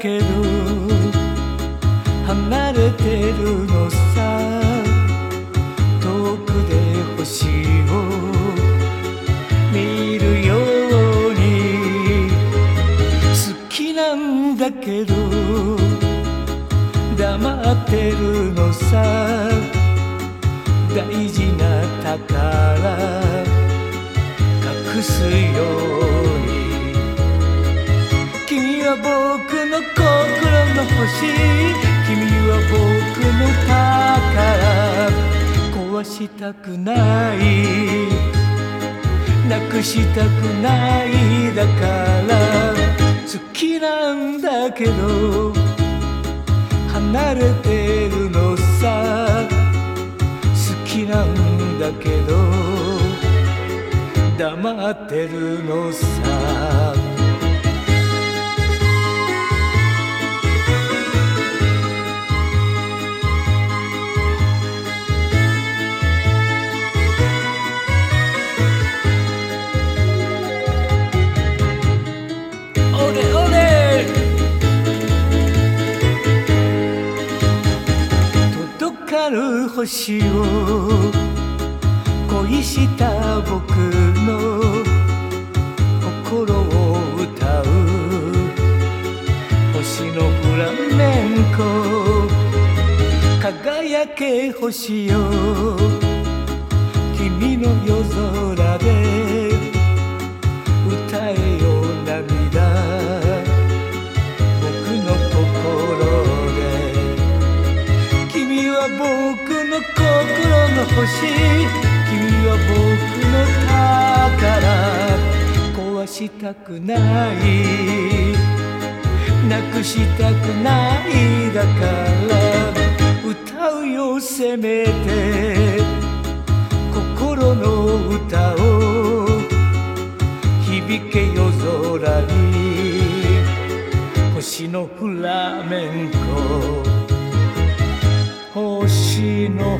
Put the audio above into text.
けど離れてるのさ。遠くで星を見るように好きなんだけど黙ってるのさ。大事な宝隠すように。君は僕の心の星、君は僕の宝。壊したくない、なくしたくない、だから好きなんだけど離れてるのさ。好きなんだけど黙ってるのさ。星を恋した僕の心を歌う星のフラメンコ。輝け星よ君の夜空で歌えよ涙。僕の心で君は僕の心の星、君は僕の宝。壊したくない、なくしたくない、だから歌うよせめて心の歌を。響け夜空に星のフラメンコ。星の